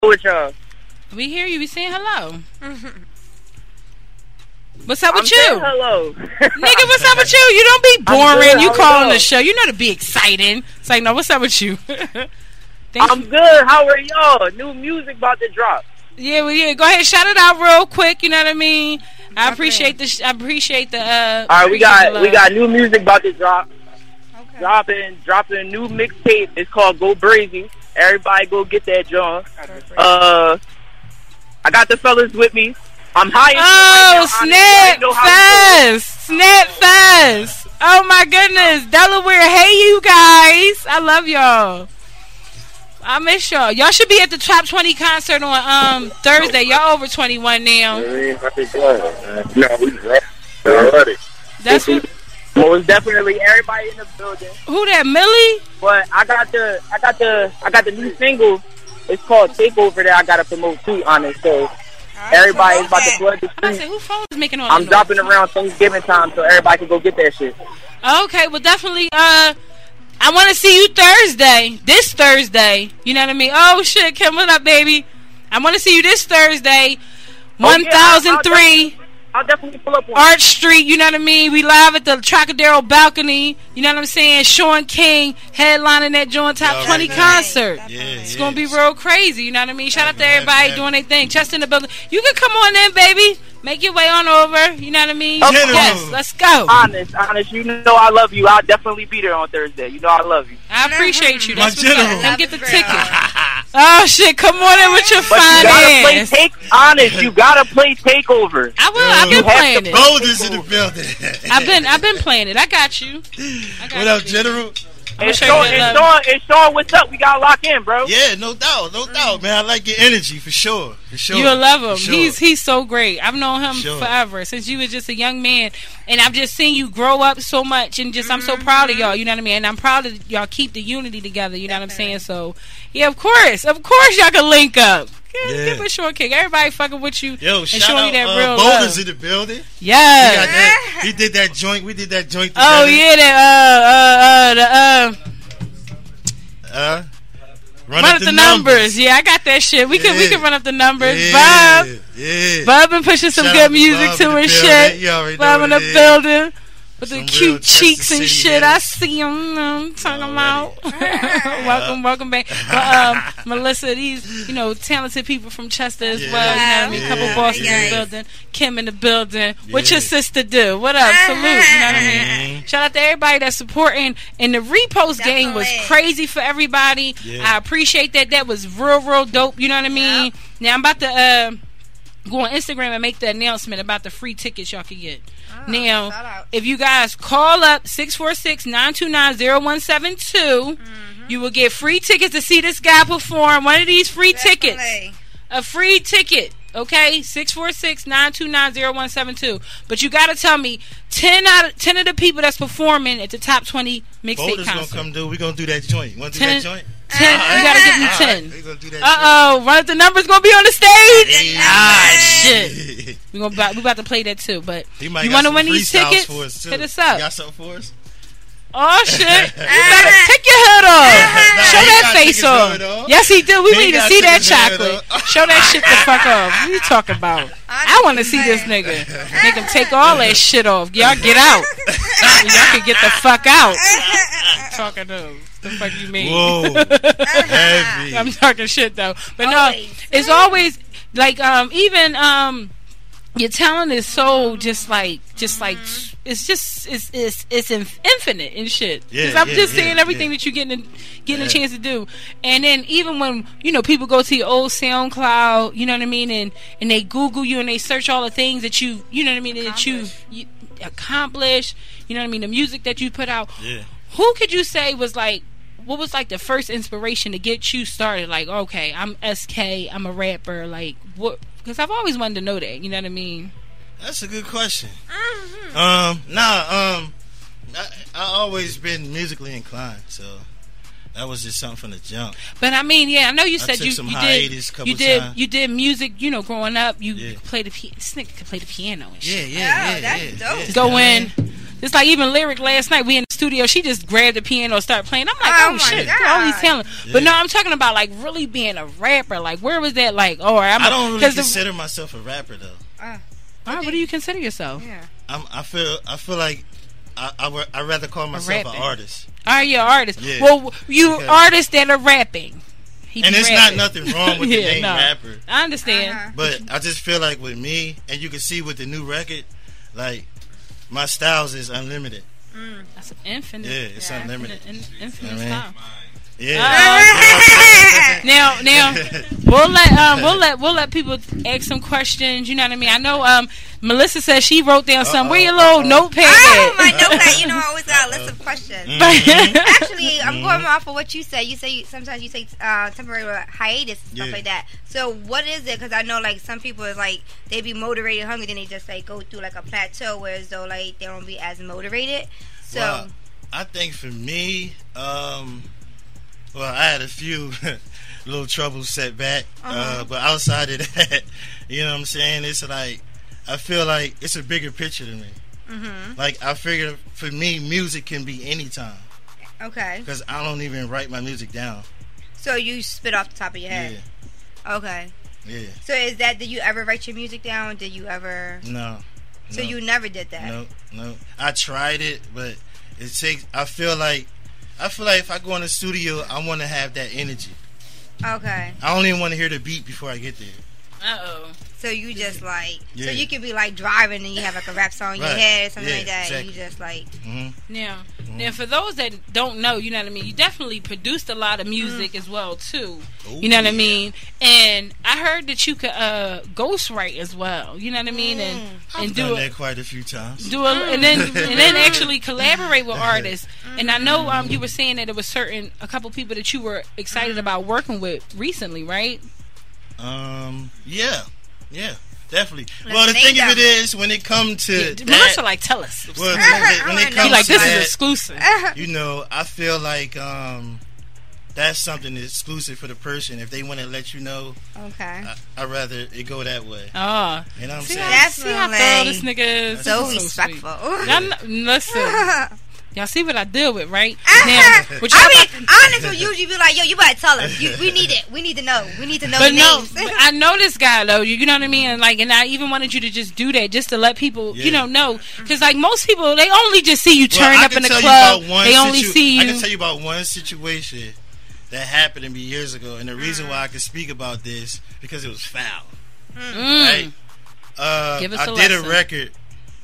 with y'all. We hear you. We saying hello. What's up with you? Hello. Nigga, what's up with you? You don't be boring. You calling the show. You know to be exciting. It's like, no, what's up with you? I'm good. How are y'all? New music about to drop. Yeah, well, yeah. Go ahead, shout it out real quick. You know what I mean? I appreciate the. All right, we got new music about to drop. Okay. Dropping a new mixtape. It's called Go Brazy. Everybody go get that, John. I got the fellas with me. I'm high. Oh, Snap Fest. Oh my goodness, Delaware. Hey, you guys. I love y'all. I miss y'all. Y'all should be at the Top 20 concert on Thursday. Y'all over 21 now. No, we ready. That's what. Most definitely everybody in the building. Who that, Millie? But I got the new single. It's called Takeover that I gotta promote too on it. So everybody's about to flood the street. Who phone is making all I'm dropping around Thanksgiving time so everybody can go get that shit. Okay, well definitely I want to see you Thursday. This Thursday. You know what I mean? Oh shit, Kim, what up, baby? I want to see you this Thursday. 1003 I'll definitely pull up on Arch Street, you know what I mean? We live at the Trocadero balcony, you know what I'm saying? Sean King headlining that joint Top 20 concert. It's going to be real crazy, you know what I mean? Shout out to everybody doing their thing. Chest in the building. You can come on in, baby. Make your way on over, you know what I mean? Okay. Yes, let's go. Honest, you know I love you. I'll definitely be there on Thursday. You know I love you. I appreciate you. That's what's up. Come get the ticket. Oh shit, come on in with your fine ass. Honest, you gotta play Takeover. I will. I've been playing it. Boulders in the building. I've been playing it. I got you. What up, General? And Sean, what's up? We gotta lock in, bro. Yeah, no doubt, man. I like your energy for sure. You'll love him. Sure. He's so great. I've known him forever since you was just a young man, and I've just seen you grow up so much, and just I'm so proud of y'all. You know what I mean? And I'm proud of y'all keep the unity together. You know what I'm saying? So yeah, of course y'all can link up. Give a short kick. Everybody fucking with you. Yo, and shout showing out you that real Boulders love. in the building. Yeah. He did that joint. We did that joint together. Oh yeah, run up the numbers. Yeah, I got that shit. We can run up the numbers. Bob been pushing some good music to his shit. Bob in the building with the cute cheeks and shit. I see him. Talking about. welcome back. But, Melissa, these talented people from Chester as well. You know what I mean? A couple bosses in the building. Kim in the building. What your sister do? What up? Salute. You know what I mean? Shout out to everybody that's supporting. And the repost game was crazy for everybody. I appreciate that. That was real dope. You know what I mean? Now I'm about to go on Instagram and make the announcement about the free tickets y'all can get. Now, if you guys call up 646-929-0172, you will get free tickets to see this guy perform. One of these free tickets. A free ticket. Okay? 646-929-0172. But you got to tell me 10 of the people that's performing at the Top 20 mixtape concert. We're going to do that joint. Want to do that joint? 10. You gotta give me 10. We gonna do that. Run up the numbers gonna be on the stage. Shit. We about to play that too. But you want to win these tickets? Hit us up. You got something for us? Oh shit! You better take your hood off. Show that face off. Yes, he do. We need to see that chocolate. Show that shit the fuck off. What are you talking about? I want to see this nigga. Make him take all that shit off. Y'all get out. Y'all can get the fuck out. Talking to. The fuck you mean? Whoa, heavy. I'm talking shit though, but no, it's always like even your talent is so just like it's infinite and shit. Because I'm just seeing everything that you're getting a chance to do, and then even when people go to your old SoundCloud, you know what I mean, and they Google you and they search all the things that you know what I mean that you accomplish, you know what I mean, the music that you put out. Yeah. Who could you say was like? What was like the first inspiration to get you started? Like, okay, I'm SK, I'm a rapper. Like, what? Because I've always wanted to know that. You know what I mean? That's a good question. I always been musically inclined, so that was just something from the jump. But I mean, yeah, I know you said you did music. Growing up, you played the piano. This nigga could play the piano and shit. Yeah. Go in. It's like even Lyric last night. We in the studio. She just grabbed the piano and started playing. I'm like, oh shit, all these talent. Yeah. But no, I'm talking about like really being a rapper. Like, where was that? Like, I don't really consider myself a rapper though. What do you consider yourself? Yeah. I feel like I'd rather call myself an artist. All right, you're an artist. Yeah. Well, you artists that are rapping. And it's not nothing wrong with the name rapper. I understand. But I just feel like with me, and you can see with the new record, like my styles is unlimited. That's infinite. Yeah, it's unlimited. Infinite style. Yeah. Now, we'll let people ask some questions. You know what I mean? I know Melissa says she wrote down some. Where your little notepad? My notepad. You know, I always got a list of questions. Actually, I'm going off of what you say. You say sometimes you take temporary hiatus and stuff like that. So what is it? Because I know like some people is like they be motivated, hungry, then they just like go through like a plateau, whereas though like they don't be as motivated. So well, I think for me, well, I had a few little troubles set back, but outside of that, you know what I'm saying? It's like, I feel like it's a bigger picture to me. Like, I figure for me, music can be anytime. Okay. Because I don't even write my music down. So you spit off the top of your head? Yeah. Okay. Yeah. So did you ever write your music down? Did you ever? No. So you never did that? No. I tried it, but it takes, I feel like if I go in the studio, I want to have that energy. Okay. I don't even want to hear the beat before I get there. So you just like, so you could be like driving and you have like a rap song in your head or something like that. Exactly. And you just like. Now, for those that don't know, you know what I mean, you definitely produced a lot of music as well too. You know what I mean? And I heard that you could ghostwrite as well. You know what I mean? And I've done that quite a few times. And then actually collaborate with artists. And I know you were saying that there was a couple people that you were excited about working with recently, right? Yeah, definitely. Well, the thing of it is, when it comes to Melissa, like, tell us. Well, when it comes like, to this that, is exclusive. You know, I feel like that's something that's exclusive for the person. If they want to let you know, I'd rather it go that way. You know what I'm saying? See how thorough this nigga is. So respectful. Listen. Y'all see what I deal with, right? Now, honest will usually be like, yo, you better tell us. We need it. We need to know. We need to know the names. But I know this guy, though. You know what I mean? And I even wanted you to just do that, just to let people, know. Because, like, most people, they only just see you turn up in the club. They only see you. I can tell you about one situation that happened to me years ago. And the reason why I can speak about this, because it was foul. Right? Give us I did a record.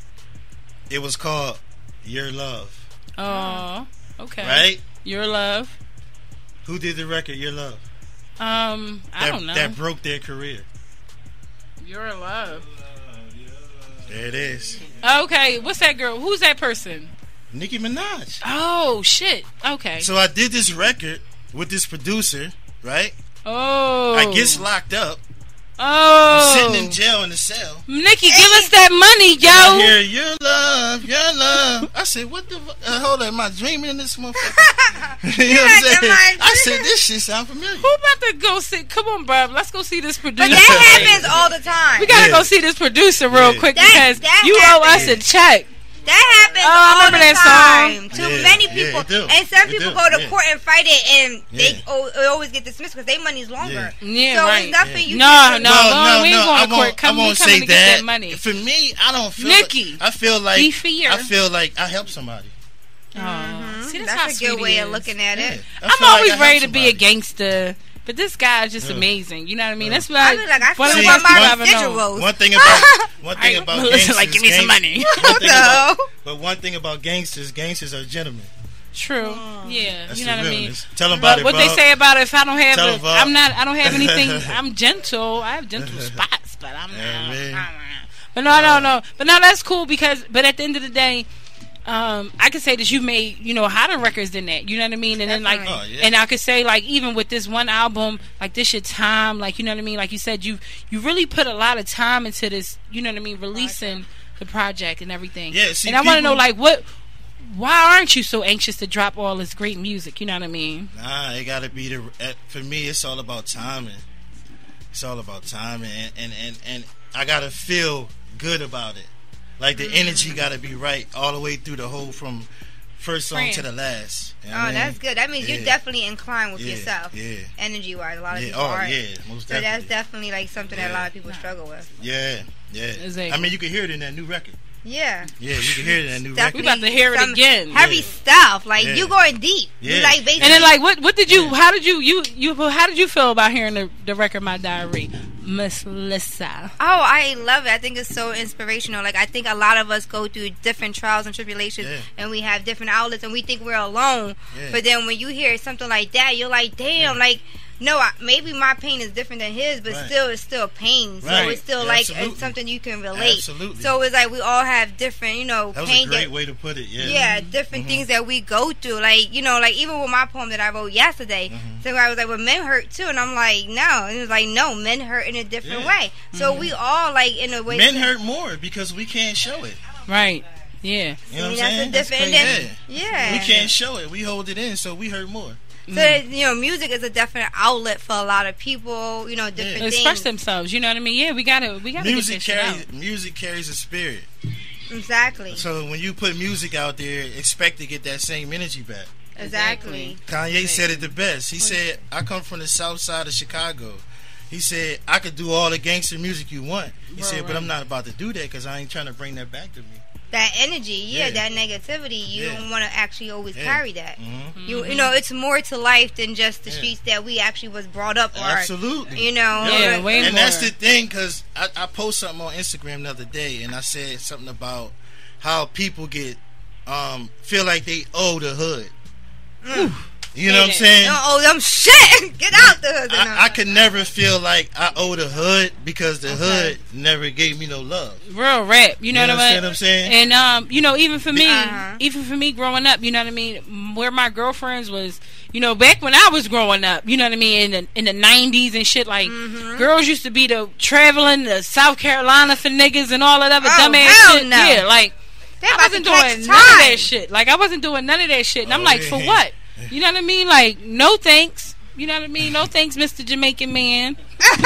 It was called Your Love. Oh, okay. Right? Your Love. Who did the record, Your Love? I don't know. That broke their career. Your Love. There it is. Okay, what's that girl? Who's that person? Nicki Minaj. Oh, shit. Okay. So I did this record with this producer, right? Oh. I get locked up. Oh. I'm sitting in jail in the cell. Nikki, give us that money, yo. I hear your love. I said, what the hold on, am I dreaming in this motherfucker? You know what I'm saying? I said, this shit sound familiar. Who about to go see? Come on, bro. Let's go see this producer. But that happens all the time. We gotta go see this producer real quick because you owe us a check. That happens all the time to many people. And some people go to court and fight it, and they always get dismissed because their money's longer. Yeah, so right. It's nothing you can do. No, we ain't going to court. I won't say that. Money. For me, I don't feel Nikki, I feel like I help somebody. See, that's a good way of looking at it. I'm always ready to be a gangster. But this guy is just amazing. You know what I mean? That's why. I feel like my residuals. One thing about gangsters, like, give me some money. But one thing about gangsters are gentlemen. True. Yeah. That's you know what I mean? Tell them about it. What they say about it, if I don't have I don't have anything. I'm gentle. I have gentle spots, but I'm not. But no. But no, that's cool because. But at the end of the day. I could say that you made, hotter records than that. You know what I mean? And then and I could say like even with this one album, like this your time, like you know what I mean? Like you said, you really put a lot of time into this. You know what I mean? Releasing the project and everything. Yeah. See, and I want to know like why aren't you so anxious to drop all this great music? You know what I mean? Nah, it got to be for me. It's all about timing. It's all about timing, and I got to feel good about it. Like the energy got to be right all the way through the whole from first song to the last. You know that's good. That means you're definitely inclined with yourself. Yeah. Energy wise, a lot of people aren't. Most definitely. So that's definitely like something that a lot of people struggle with. Yeah. Exactly. I mean, you can hear it in that new record. Yeah, you can hear it in that new record. We about to hear it again. Heavy stuff, like you going deep. You like basically. And then like, what did you? How did you feel about hearing the record My Diary, Miss Lissa? Oh, I love it. I think it's so inspirational. Like I think a lot of us go through different trials and tribulations, and we have different outlets, and we think we're alone. But then when you hear something like that, you're like, damn, like. No, maybe my pain is different than his, but still, it's still pain. So it's still like it's something you can relate. Absolutely. So it's like we all have different, pain. That was a great way to put it. Yeah, different things that we go through. Like, like even with my poem that I wrote yesterday, so I was like, well, men hurt too. And I'm like, no. And it was like, no, men hurt in a different way. So we all, like, in a way. Men hurt more because we can't show it. Right. Yeah. You know what I'm saying? We can't show it. We hold it in, so we hurt more. So, music is a definite outlet for a lot of people, different things. Express themselves, you know what I mean? Yeah, we gotta music carries a spirit. Exactly. So when you put music out there, expect to get that same energy back. Exactly. Kanye said it the best. He said, I come from the south side of Chicago. He said, I could do all the gangster music you want. He said, but I'm not about to do that because I ain't trying to bring that back to me. That energy, that negativity, you don't want to actually always carry that. It's more to life than just the streets that we actually was brought up on. Absolutely. Way and more. That's the thing, because I posted something on Instagram the other day, and I said something about how people get feel like they owe the hood. You know what I'm saying? Don't owe them shit. Get out the hood. I could never feel like I owe the hood because the hood never gave me no love. Real rap. You know what I'm saying? And even for me growing up, you know what I mean, where my girlfriends was, back when I was growing up, you know what I mean, in the 90s and shit, like girls used to be traveling to South Carolina for niggas and all of that dumbass shit. No. Yeah, like I wasn't doing none of that shit. Like I wasn't doing none of that shit. And I'm like, for what? You know what I mean? Like, no thanks. You know what I mean? No thanks, Mr. Jamaican man.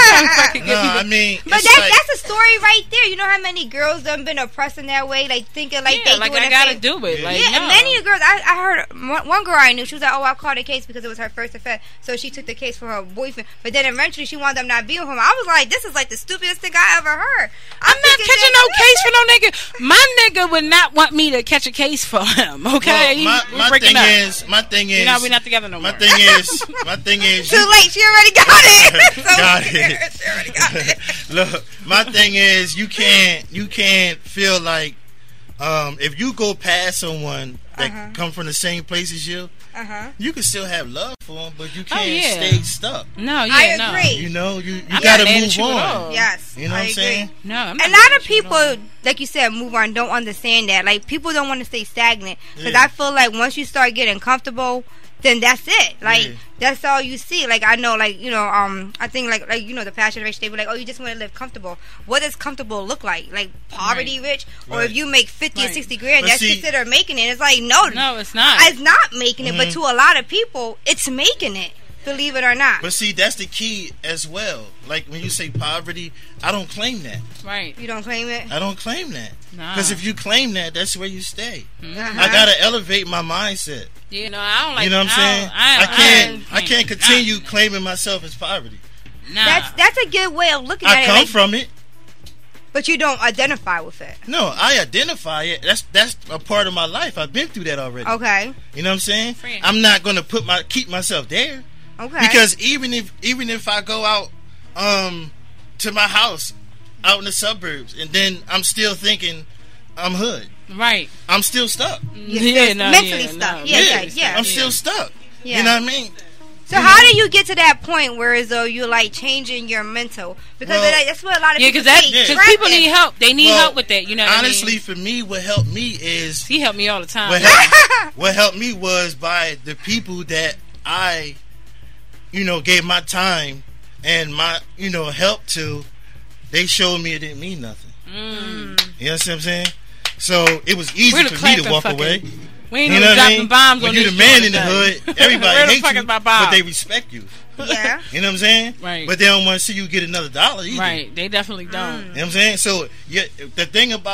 But that's a story right there. You know how many girls done been oppressed in that way, like thinking like they like I gotta do it. Like, and many girls. I heard one girl I knew. She was like, "Oh, I called the case because it was her first offense." So she took the case for her boyfriend. But then eventually she wound up not being with him. I was like, "This is like the stupidest thing I ever heard." I'm not catching no case for no nigga. My nigga would not want me to catch a case for him. Okay, well, my thing is, we're not together no more. My thing is, too late. She already got it. Got it. She already got it. Look, my thing is, you can't feel like if you go past someone that come from the same place as you, you can still have love for them, but you can't stay stuck. No, I agree. You gotta move on. Yes, you know what I'm saying? No, I'm a lot of people, like you said, move on. Don't understand that. Like people don't want to stay stagnant because I feel like once you start getting comfortable, then that's it. Like that's all you see. Like I know, like I think like the past generation they were like, oh, you just want to live comfortable. What does comfortable look like? Like poverty rich, or if you make 50 or 60 grand, that's considered making it. It's like no, it's not. It's not making it, but to a lot of people, it's making it. Believe it or not. But see, that's the key as well. Like when you say poverty, I don't claim that. Right. You don't claim it? I don't claim that. Because if you claim that, that's where you stay. Mm-hmm. I gotta elevate my mindset. Yeah, no, I don't like. You know what I'm saying? I can't continue claiming myself as poverty. Nah. That's a good way of looking at it. I come from it. But you don't identify with it. No, I identify it. That's a part of my life. I've been through that already. Okay. You know what I'm saying? I'm not gonna keep myself there. Okay. Because even if I go out to my house out in the suburbs and then I'm still thinking I'm hood. Right. I'm still stuck. Mentally stuck. Yeah. I'm still stuck. Yeah. You know what I mean? So how do you get to that point where as though you're like changing your mental? Because that's what a lot of people say. Because people need help. They need help with that. You know. Honestly, for me, what helped me is he helped me all the time. What helped me was by the people that I, gave my time and my, help to. They showed me it didn't mean nothing. You know what I'm saying? So it was easy for me to walk away. We ain't even dropping bombs on this. When you're the man in the hood, everybody hates you, but they respect you. Yeah. You know what I'm saying? Right. But they don't want to see you get another dollar either. Right. They definitely don't. You know what I'm saying? So the thing about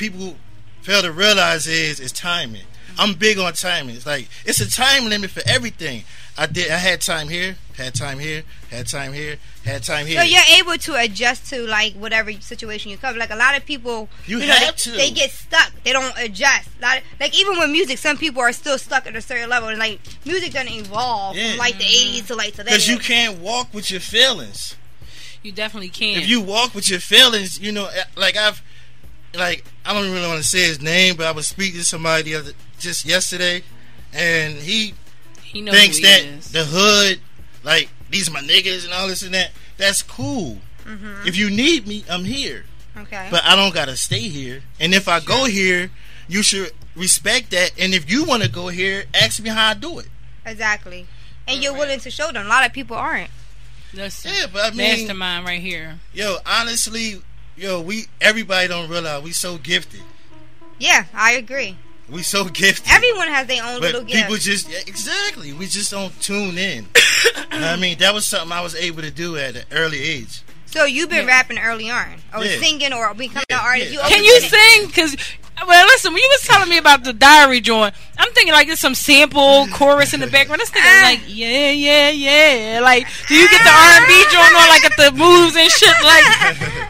people fail to realize is timing. I'm big on timing. It's like it's a time limit for everything. I had time here, had time here, had time here, had time here. So you're able to adjust to like whatever situation you cover. Like a lot of people, you have to. They get stuck. They don't adjust. Like even with music, some people are still stuck at a certain level. And like music doesn't evolve from like the 80s to like today. Because you can't walk with your feelings. You definitely can. If you walk with your feelings, you know, like I don't really want to say his name, but I was speaking to somebody just yesterday, and he thinks that the hood, like, these are my niggas and all this and that. That's cool. Mm-hmm. If you need me, I'm here. Okay. But I don't gotta stay here. And if I go here, you should respect that. And if you want to go here, ask me how I do it. Exactly. And you're willing to show them. A lot of people aren't. That's but I mean, mastermind right here. Yo, honestly, everybody don't realize we so gifted. Yeah, I agree. We so gifted. Everyone has their own little gift. People exactly. We just don't tune in. I mean, that was something I was able to do at an early age. So you've been rapping early on, or singing, or becoming an artist. Yeah. Can you sing? Because listen, when you was telling me about the diary joint, I'm thinking like there's some sample chorus in the background. This nigga like yeah. Like, do you get the R&B joint on like at the moves and shit like?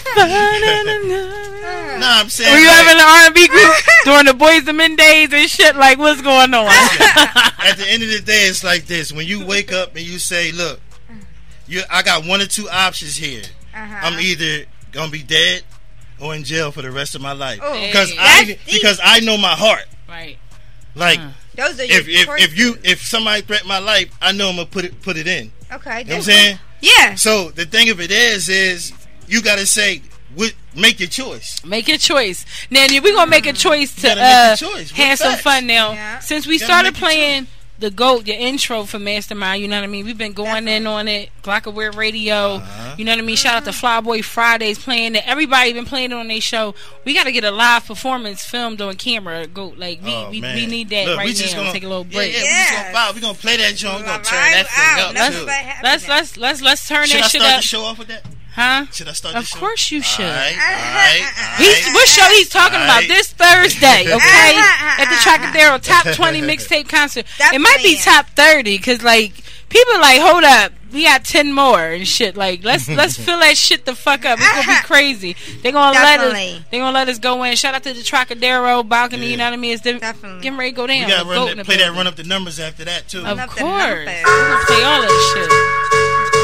No, I'm saying. Were you having an R&B group during the Boys and Men days and shit? Like, what's going on? At the end of the day, it's like this. When you wake up and you say, look, I got one or two options here. I'm either going to be dead or in jail for the rest of my life. Because I know my heart. Right. Like, those are if somebody threatened my life, I know I'm going to put it in. Okay. You know what I'm saying? Yeah. So the thing of it is you got to say, make your choice. Make your choice. Now, we're going to make a choice to have some fun now. Yeah. Since we started playing the GOAT, your intro for Mastermind, you know what I mean? We've been going in on it. Glockaware Radio, you know what I mean? Shout out to Flyboy Fridays playing it. Everybody been playing it on their show. We got to get a live performance filmed on camera. GOAT. Like, we need that. Look, right now. Gonna, take a little break. We're going to play that joint. We're going to turn that thing up. Let's turn that shit up. Should I start the show off with that? Huh? Should I start the show? Of course you should. All right. What show he's talking about this Thursday, okay? At the Trocadero Top 20 Mixtape Concert. It might be Top 30 because, like, people like, hold up, we got 10 more and shit. Like, let's fill that shit the fuck up. It's gonna be crazy. They're gonna let us go in. Shout out to the Trocadero balcony. You know what I mean? It's getting ready to go down. We gotta play that run up the numbers after that too. Of course, we're gonna play all that shit.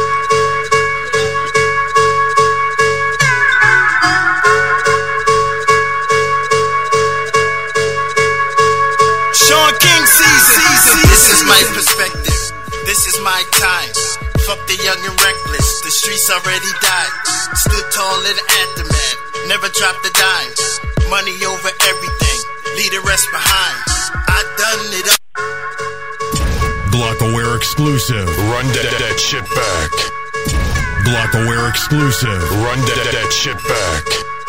Sean King season. This is my perspective. This is my time. Fuck the young and reckless. The streets already died. Stood tall in the aftermath. Never dropped a dime. Money over everything. Leave the rest behind. I done it up. Glockaware exclusive. Run that shit back. Glockaware exclusive. Run that shit back.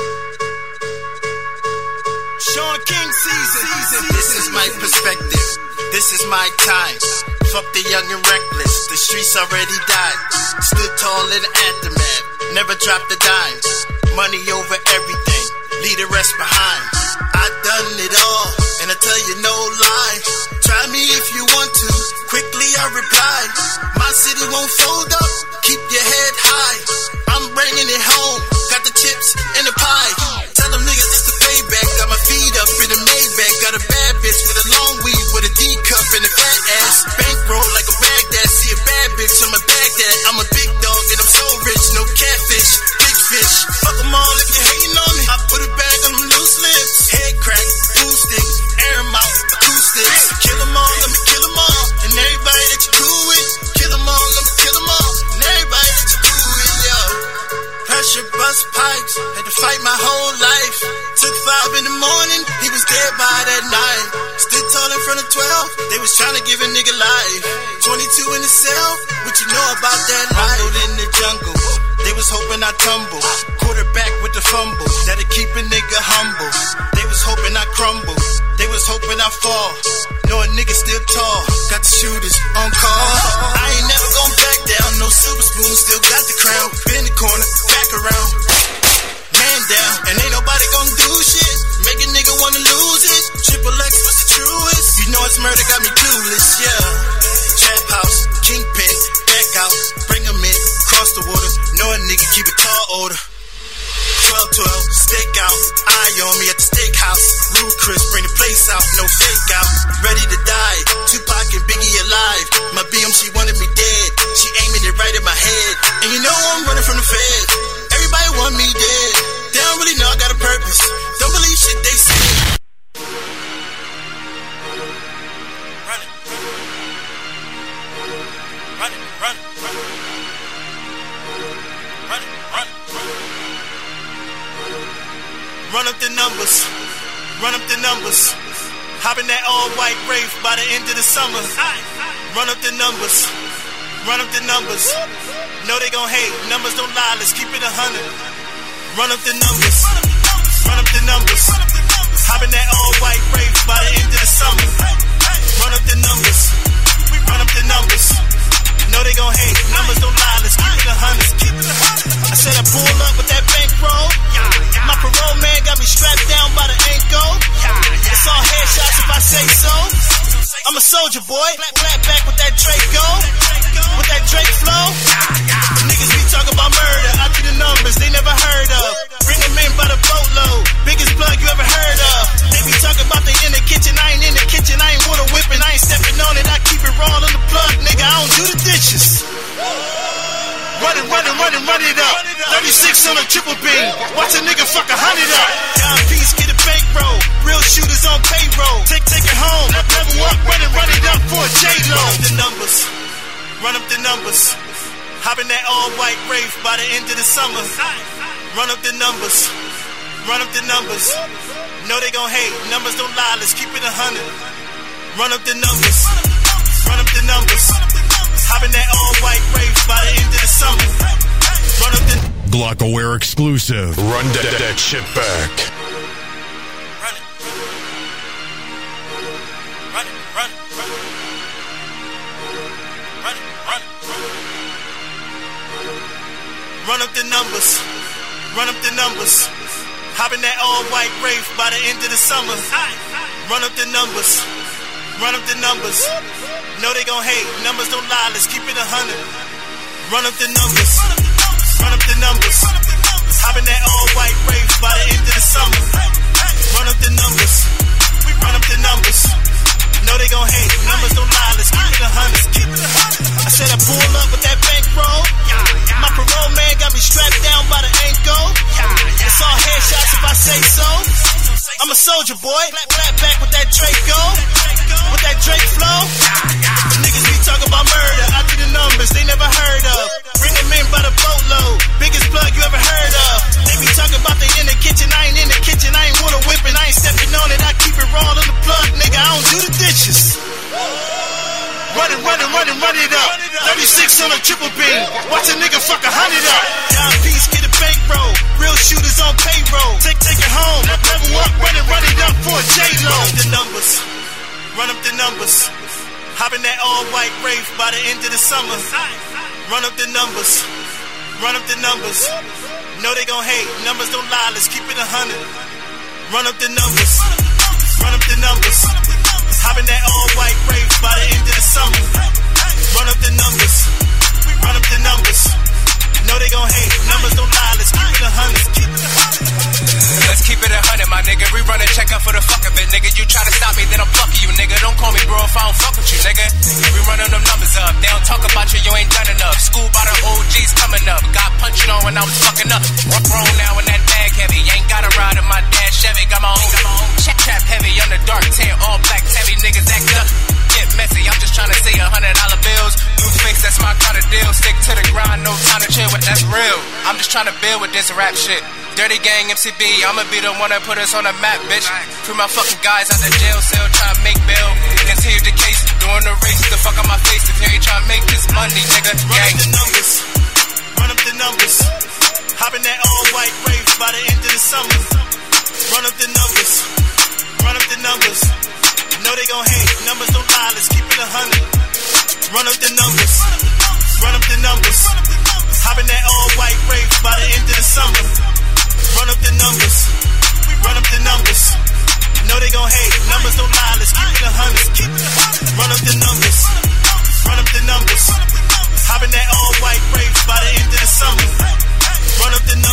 Sean King season. This is my perspective. This is my time. Fuck the young and reckless. The streets already died. Stood tall in the aftermath. Never dropped a dime. Money over everything. Leave the rest behind. I done it all, and I tell you no lie. Try me if you want to. Quickly I reply. My city won't fold up. Keep your head high. I'm bringing it home. Got the chips in the pie. Tell them niggas it's the payback. Got my feet up in the Maybach. Got a bad bitch with a long weave with a D cup and a fat ass. Bankroll like a Baghdad. See a bad bitch on my Baghdad. I'm a big dog and I'm so rich. No catfish, big fish. Fuck them all if you're hating on me. I put a bag on them loose lips. Head crack, glue sticks, air them out, acoustics. Kill them all, let me kill them all. And everybody that you cool with. Kill them all, let me kill them all. And everybody that you cool with, yo. Pressure bust pipes, had to fight my whole life. Took 5 in the morning, he was dead by that night. Stood tall in front of 12, they was trying to give a nigga life. 22 in the cell, what you know about that life? Rumbled in the jungle, they was hoping I tumble. Quarterback with the fumble, that'll keep a nigga humble. They was hoping I crumble, they was hoping I fall. Know a nigga still tall, got the shooters on call. I ain't never gon' back down, no silver spoon, still got the crown. Been the corner, back around, man down, and ain't nobody gon' do shit. order. 12-12, steak out, eye on me at the steakhouse. Rude Chris, bring the place out, no fake out. Ready to die, Tupac and Biggie alive. My BM, she wanted me dead. She aiming it right at my head. And you know I'm running from the feds. Everybody want me dead. They don't really know I got a purpose. Don't believe shit they say. Run it. Run it, run it, run it. Run it, run it, run it. Run up the numbers, run up the numbers. Hop in that all-white Wraith by the end of the summer. Run up the numbers, run up the numbers. Know they gon' hate, numbers don't lie, let's keep it 100. Run up the numbers, run up the numbers. Hop in that all-white Wraith by the end of the summer. Run up the numbers, run up the numbers. Know they gon' hate, numbers don't lie, let's keep it 100. I said I pull up with that bankroll. My parole man got me strapped down by the ankle. It's all headshots if I say so. I'm a soldier boy, flat back with that Draco, with that Drake flow. Niggas be talking about murder, I do the numbers they never heard of. Bring them in by the boatload, biggest plug you ever heard of. They be talking about they in the kitchen, I ain't in the kitchen, I ain't water whipping, I ain't stepping on it, I keep it raw on the plug, nigga, I don't do the dishes. Run it up. 36 on a triple beam. Watch a nigga fuck 100 up. Down piece, get a bankroll. Real shooters on payroll. Take it home. Level up, run it up for a J-Lo. Run up the numbers. Run up the numbers. Hop in that all-white Wraith by the end of the summer. Run up the numbers. Run up the numbers. Know they gon' hate. Numbers don't lie. Let's keep it 100. Run up the numbers. Run up the numbers. Hop in that all-white Wraith by the end of the summer. Run up the Glockaware exclusive. Run that shit back. Run it. Run it, run it, run it. Run it, run it, run it. Run up the numbers. Run up the numbers. Hop in that all-white Wraith by the end of the summer. Run up the numbers. Run up the numbers. Know they gon' hate, numbers don't lie, let's keep it 100. Run up the numbers, run up the numbers. Hop in that all-white Wraith by the end of the summer. Run up the numbers, run up the numbers. Know they gon' hate, numbers don't lie, let's keep it 100. I said I pull up with that bankroll. My parole man got me strapped down by the ankle. It's all headshots if I say so. I'm a soldier boy, flat back with that Draco, with that Drake flow. Niggas be talking about murder, I do the numbers they never heard of. Bring them in by the boatload, biggest plug you ever heard of. They be talking about they in the kitchen, I ain't in the kitchen, I ain't water whipping, I ain't stepping on it, I keep it raw on the plug, nigga, I don't do the dishes. Run it up. 36 on a triple beam. Watch a nigga fuck 100 up. Down piece, get a bankroll. Real shooters on payroll. Take it home. Level up, run it up for a J-Lo. Run up the numbers. Run up the numbers. Hop in that all-white Wraith by the end of the summer. Run up the numbers. Run up the numbers. Know they gon' hate. Numbers don't lie. Let's keep it 100. Run up the numbers. Run up the numbers. Hop in that all-white Wraith by the end of the summer. Run up the numbers. Run up the numbers. Know they gon' hate. Numbers don't lie. Let's keep it 100. Let's keep it 100, my nigga. We run a check up for the fuck of it, nigga. You try to stop me, then I'm fucking you, nigga. Don't call me bro if I don't fuck with you, nigga. We running them numbers up. They don't talk about you, you ain't done enough. School by the OGs coming up. Got punched on when I was fucking up. Rock grown now in that bag heavy. Ain't got a ride in my dad's Chevy. Got my own trap heavy on the dark tan, all black heavy niggas act up. Get messy, I'm just trying to see $100 bills. Blue face, that's my kind of deal. Stick to the grind, no time to chill, but that's real. I'm just trying to build with this rap shit. Dirty gang MCB, I'ma be the one that put us on the map, bitch. Free my fucking guys out the jail cell, try to make bail. Continue the case, doing the race, the fuck on my face. If you ain't trying to make this money, nigga, gang. Run up the numbers, run up the numbers. Hop in that all-white Wraith by the end of the summer. Run up the numbers, run up the numbers. Know they gon' hate, numbers don't lie, let's keep it 100. Run up the numbers, run up the numbers. Hop in that all-white Wraith by the end of the summer. Run up the numbers, run up the numbers. Know they gon' hate, numbers don't lie, let's keep it 100. Run up the numbers, run up the numbers. Hop in that all-white Wraith by the end of the summer. Run up the numbers.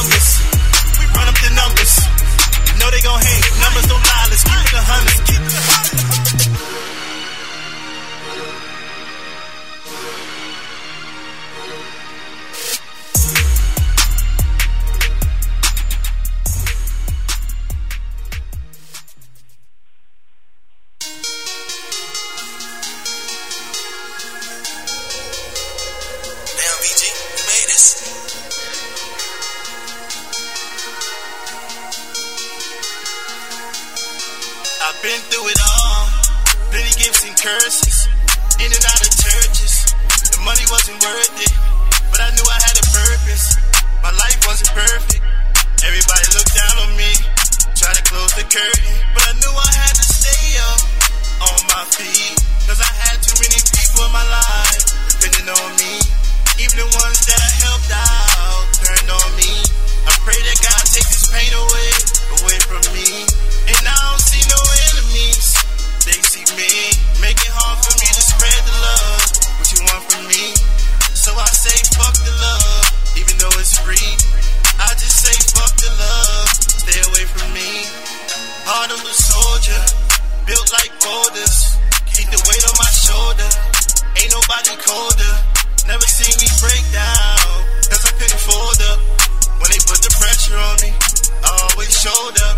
Been through it all. Plenty gifts and curses. In and out of churches. The money wasn't worth it, but I knew I had a purpose. My life wasn't perfect. Everybody looked down on me, tried to close the curtain, but I knew I had to stay up on my feet. Cause I had too many people in my life depending on me. Even the ones that I helped out turned on me. I pray that God take this pain away from me. And I don't see no enemies. They see me, make it hard for me to spread the love. What you want from me? So I say fuck the love, even though it's free. I just say fuck the love, stay away from me. Heart of a soldier, built like boulders. Keep the weight on my shoulder, ain't nobody colder. Never seen me break down, cause I couldn't fold up. When they put the pressure on me, I always showed up.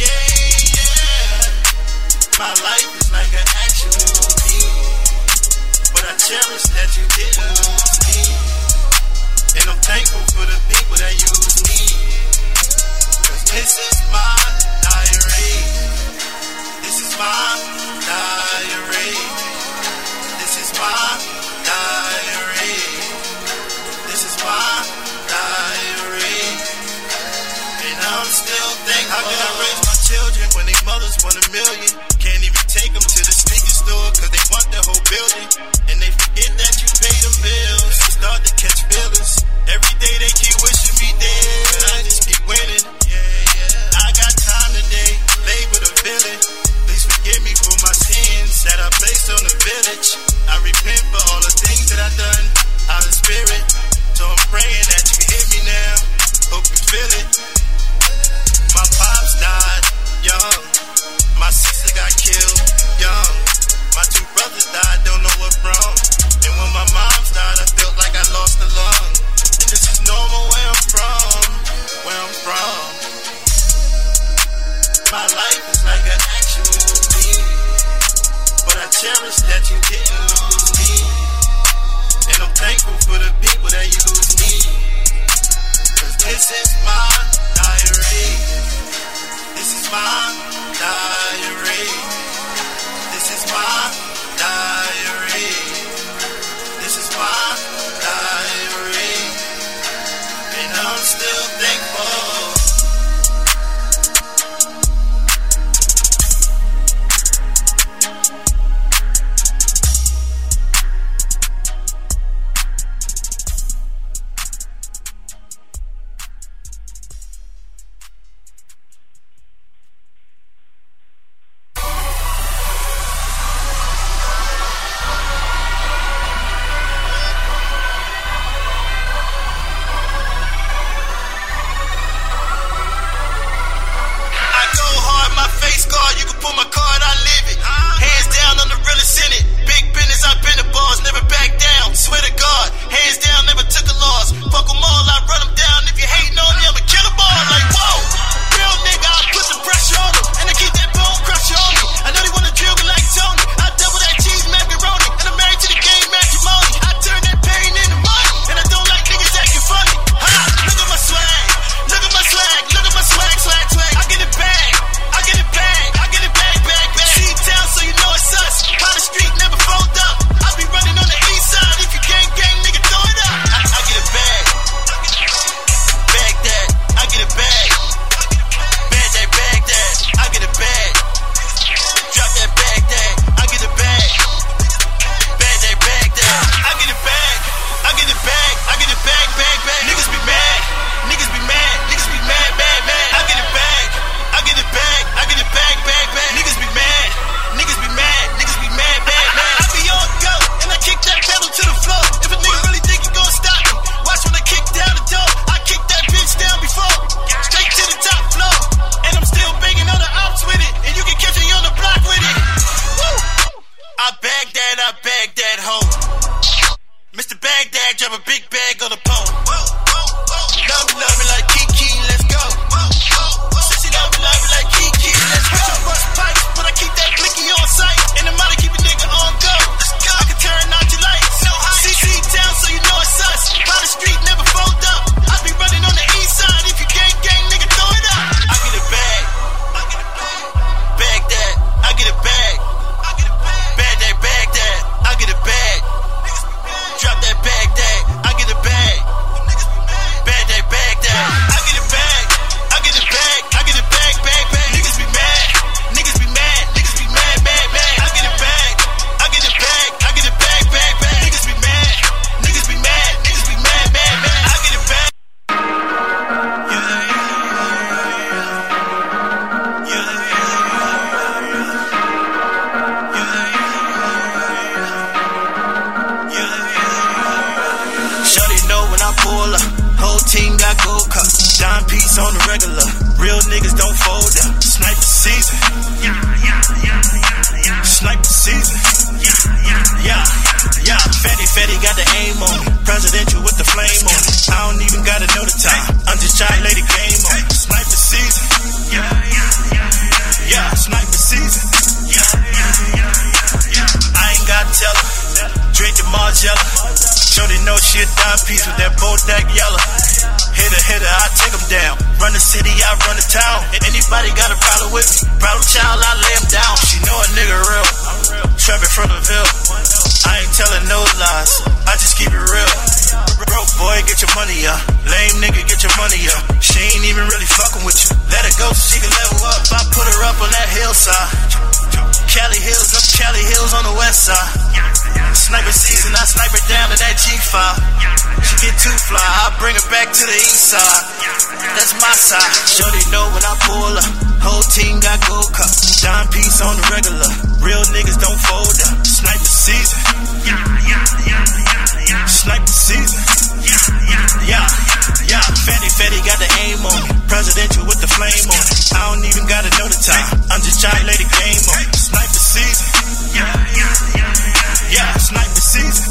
Yeah. My life is like an actual movie, but I cherish that you didn't lose me. And I'm thankful for the people that use me. Cause this is my diary. This is my diary. This is my diary. This is my diary. And I'm still thankful. How can I raise my children when they mothers want $1 million? Can't even take them to the sneaker store cause they want the whole building. And they forget that you pay them bills. They start to catch feelings. Every day they keep wishing me dead, but I just keep winning. Yeah. I got time today, label the villain. Please forgive me for my sins that I placed on the village. I repent for all the things that I done out of spirit. So I'm praying that you can hear me now. Hope you feel it. My pops died young. My sister got killed young. My 2 brothers died, don't know what from. And when my mom's died, I felt like I lost a lung. And this is normal where I'm from. Where I'm from. My life is like an actual movie, but I cherish that you didn't lose me. And I'm thankful for the people that use me. Cause this is my diary. This is my diary. This is my diary. This is my diary. And I'm still thankful. You can pull my card, I live it. Hands down, I'm the realest in it. Big business, I've been the boss, never back down. Swear to God, hands down, never took a loss. Fuck them all, I run them down. If you hating on me, I'ma kill them all. Like, whoa, real nigga, I put some pressure on them. And I keep that bone crusher on me. I know they wanna drill me like Tony. I double that cheese macaroni. And I'm married to the game matrimony. I turn that pain into money. And I don't like niggas acting funny. Look at my swag, look at my swag, look at my swag, swag, swag. I get it back, I get it back. Down, so you know it's us. How the street never fold up. I be running on the east side. If you gang, nigga, throw it up. I get a bag. Bag that. Timepiece on the regular. Real niggas don't fold up. Sniper season. Sniper season. Yeah. Fetty got the aim on me. Presidential with the flame on me. I don't even gotta know the time. I'm just trying to lay the game on me. Sniper season. Yeah, sniper season. I ain't gotta tell her. Drink the Margiela. Shorty know she a dime piece with that Bodak yellow. Hitter, I take them down. Run the city, I run the town. And anybody got a problem with me? Problem child, I lay him down. She know a nigga real. Trevor from the Ville. I ain't telling no lies. I just keep it real. Broke boy, get your money up. Lame nigga, get your money up. She ain't even really fucking with you. Let her go so she can level up. I put her up on that hillside. Cali Hills on the west side. Sniper season, I snipe her down to that G5. She get too fly, I bring her back to the east side. That's my side. Shorty know when I pull up. Whole team got gold cups. Dime piece on the regular. Real niggas don't fold up. Sniper season. Sniper season. Yeah. Fetty got the aim on me. Presidential with the flame on me. I don't even gotta know the time. I'm just trying to lay the game on me. Sniper season. Yeah, sniper season.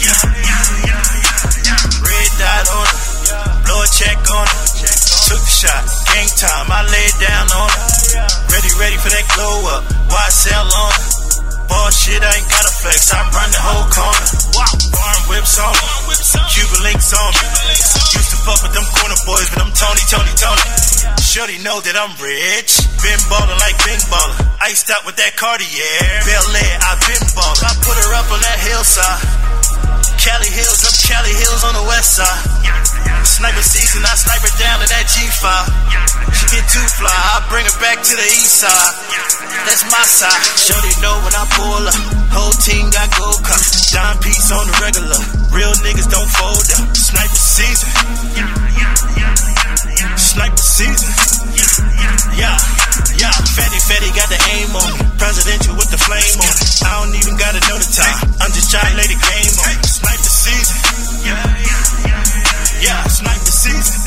Red dot on her. Blow a check on her. Took the shot. Gang time. I lay it down on her. Ready for that glow up. YSL on her. Bullshit, I ain't got a flex. I run the whole corner. Foreign whips on me. Cuban links on me. Used to fuck with them corner boys, but I'm Tony. Shorty know that I'm rich. Been ballin' like been ballin'. Iced out with that Cartier. Bel Air, I been ballin'. I put her up on that hillside. Cali Hills on the west side. Sniper season, I snipe her down to that G5. She get too fly, I bring her back to the east side. That's my side. Shorty know when I pull up. Whole team got gold cups. Dime piece on the regular. Real niggas don't fold up. Sniper season. Sniper season. Yeah. Fetty got the aim on me. Presidential with the flame on me. I don't even gotta know the time. I'm just trying to lay the game on me. Sniper season. Yeah, sniper season.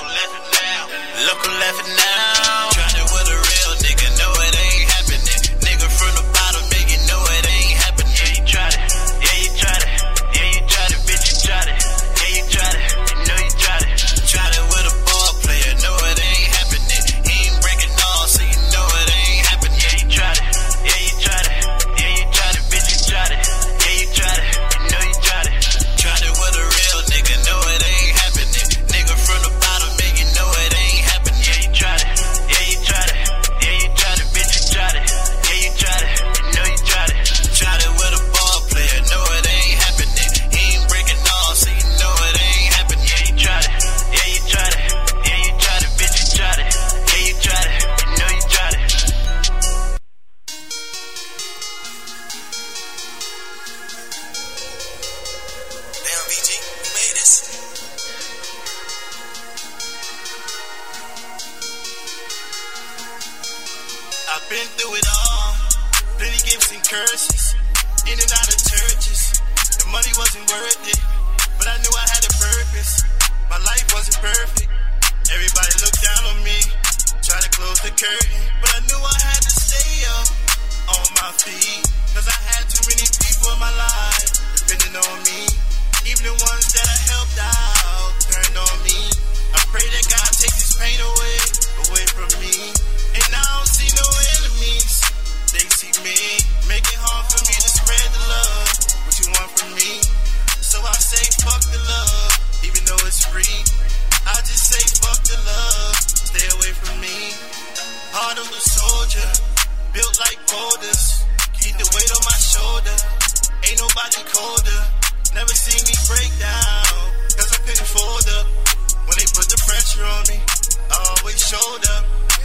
Look who laughing now. Tryna with a real nigga, know it ain't happening. it all. Plenty gifts and curses, in and out of churches. The money wasn't worth it, but I knew I had a purpose. My life wasn't perfect. Everybody looked down on me, tried to close the curtain, but I knew I had to stay up on my feet. Cause I had too many people in my life depending on me. Even the ones that I helped out turned on me. I pray that God take this pain away from me. And I don't see no enemies, they see me. Make it hard for me to spread the love, what you want from me. So I say fuck the love, even though it's free. I just say fuck the love, stay away from me. Heart of a soldier, built like boulders. Keep the weight on my shoulder, ain't nobody colder. Never seen me break down, cause I couldn't fold up. When they put the pressure on me, I always showed up.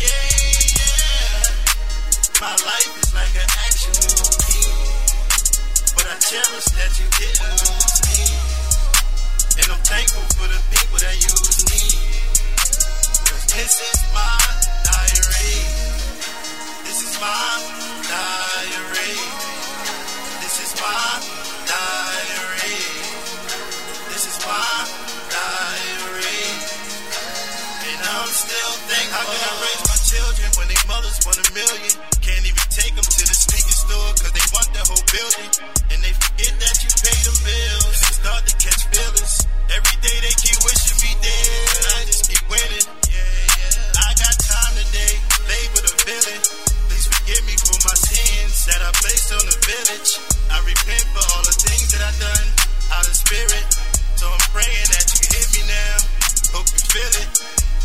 Yeah. My life is like an action movie, but I cherish that you didn't lose me. And I'm thankful for the people that use me. Cause this is my diary. This is my diary. This is my diary. This is my diary. And I'm still thankful. How can I raise my children when they mothers want $1 million? Can't even take them to the sneaker store cause they want the whole building. And they forget that you pay them bills. And they start to catch feelings. Every day they keep wishing me dead, and I just keep winning. Yeah. I got time today, play with a villain. Please forgive me for my sins that I placed on the village. I repent for all the things that I done out of spirit. So I'm praying that you can hear me now. Hope you feel it.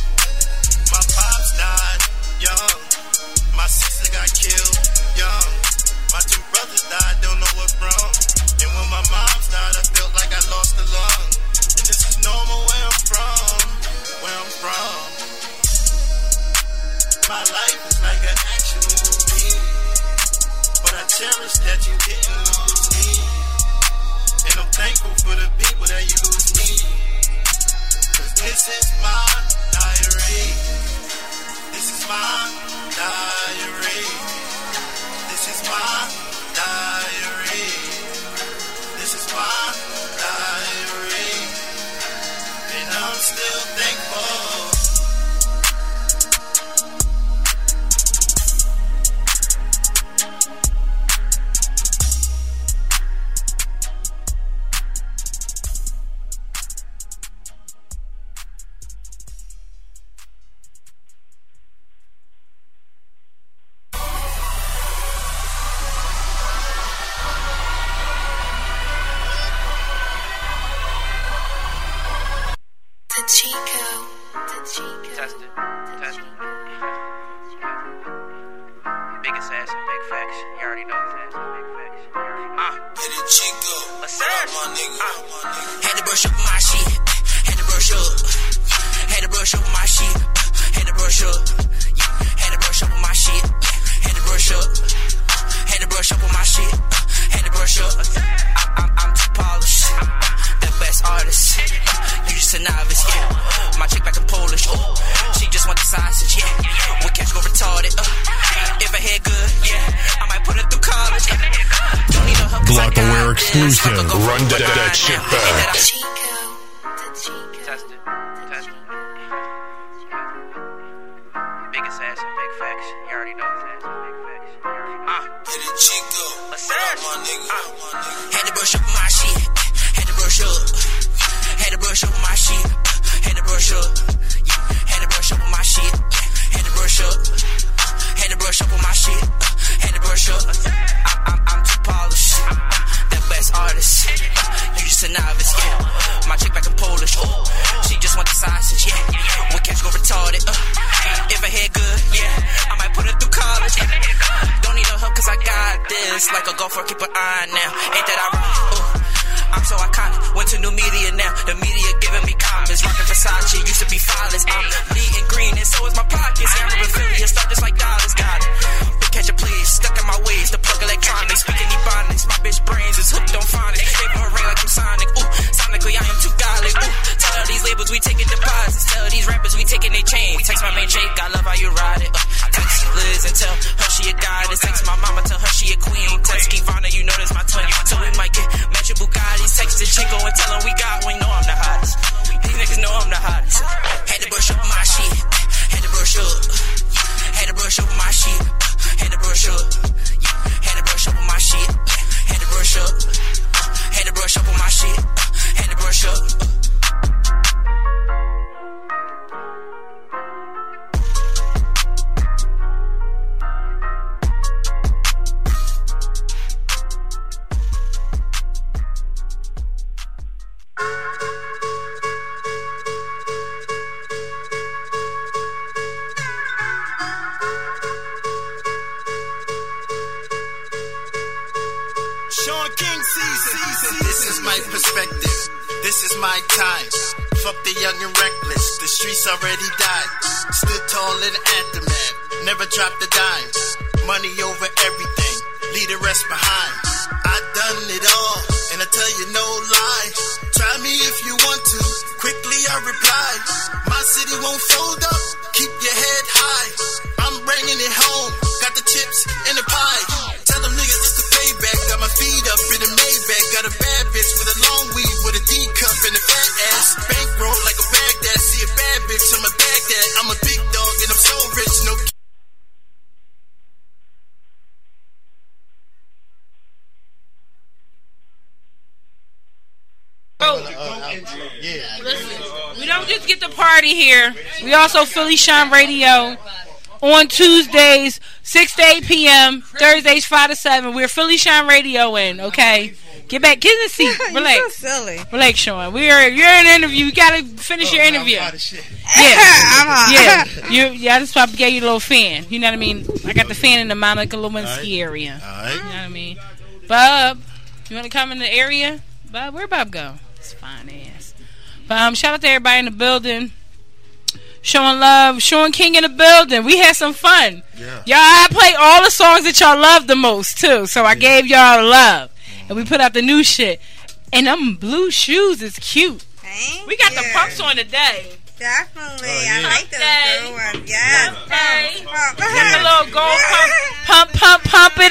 My pops died young. My sister got killed young. My 2 brothers died, don't know what from. And when my mom's died, I felt like I lost a lung. And this is normal where I'm from. My life is like an action movie, but I cherish that you didn't lose me. And I'm thankful for the people that use me. Cause this is my diary. This is my diary. This is my diary. This is my diary. And I'm still thankful. Exclusive. Run that shit back. Test it. Biggest ass and big facts. You already know that. Big facts. Hit it, Chico. What's that? My nigga. Had to brush up my shit. Had to brush up. Had to brush up my shit. Had to brush up. Had to brush up my shit. Had to brush up. Had to brush up on my shit. Had to brush up. I'm too polished. That best artist. You just a novice, yeah. My chick back in Polish. Ooh, she just want the sausage, yeah. When catch go retarded. If I head good, yeah, I might put her through college. Don't need no help cause I got this. Like a golfer, keep an eye now. Ain't that ironic? Ooh. I'm so iconic, went to new media now. The media giving me comments. Rockin' Versace, used to be flawless. I'm bleeding green and so is my pockets. I'm an affiliate, start just like dollars. Got it. Big catch it please, stuck in my ways. The plug electronics, speaking ebonics. My bitch brains is hooked on phonics. Gave her a ring like I'm Sonic. Ooh, sonically I am too godly. Ooh, tell these labels we taking deposits. Tell these rappers we taking their chains. Text my main Jake, I love how you ride it. Text Liz and tell her she a goddess. Sean King season. This is my perspective. This is my time. Fuck the young and reckless. The streets already died. Stood tall in the aftermath. Never dropped a dime. Money over everything. Leave the rest behind. I done it all, and I tell you no lie. Try me if you want to. Quickly I reply. My city won't fold up. Keep your head high. I'm bringing it home. Got the chips in the pie. Tell them niggas it's the payback. Got my feet up in the Maybach. Got a bad bitch with a long weave with a D cup and a fat ass. Bankroll like a Baghdad. See a bad bitch, I'm a Baghdad. I'm a big dog and I'm so rich. No. Listen, we don't just get the party here. We also Philly Shine Radio on Tuesdays, 6 to 8 p.m. Thursdays, 5 to 7. We're Philly Shine Radio in, okay? Get back, get in the seat. Relax. You're so silly. Relax, Sean. You're in an interview. You gotta finish your interview. I'm hot. Yeah. I just probably gave you a little fan. You know what I mean? I got the fan in the Monica Lewinsky area. All right. You know what I mean? Bob, you want to come in the area? Bob, where'd Bob go? It's fine ass. But shout out to everybody in the building. Showing love. Sean King in the building. We had some fun. Yeah. Y'all, I played all the songs that y'all love the most, too. So I gave y'all love. And we put out the new shit. And them blue shoes is cute. Thank we got you. the pumps on today. Definitely. Oh, yeah. I like those blue ones. Yes. Okay. Pump. Got a little gold pump it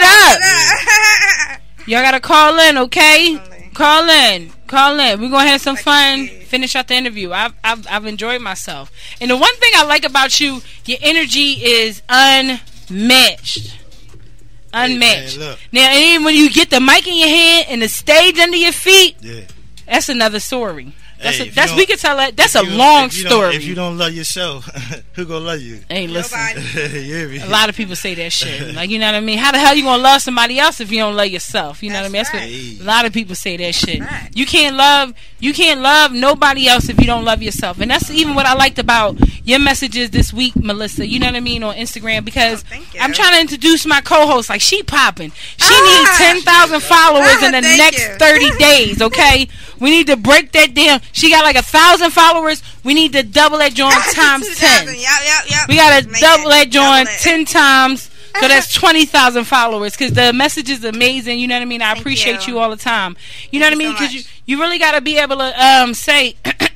up. Y'all gotta call in, okay? Call in. We're gonna have some fun. Finish out the interview. I've enjoyed myself. And the one thing I like about you, your energy is unmatched. Unmatched. Hey, now, and when you get the mic in your hand and the stage under your feet, yeah, that's another story. That's we can tell that. That's a long story. If you don't love yourself, who gonna love you? Hey, listen. Yeah, a lot of people say that shit. Like, you know what I mean? How the hell you gonna love somebody else if you don't love yourself? You know what I mean? That's what a lot of people say that shit. Right. You can't love nobody else if you don't love yourself. And that's even what I liked about your messages this week, Melissa. You know what I mean, on Instagram, because I'm trying to introduce my co-host. Like, she popping. She needs 10,000 followers in the next 30 days. Okay, we need to break that down. She got like 1,000 followers. We need to double that joint times 10. Yep. We gotta double that joint 10 times. So that's 20,000 followers. Because the message is amazing. You know what I mean? I appreciate you all the time. You know what I mean? Because you really gotta be able to say,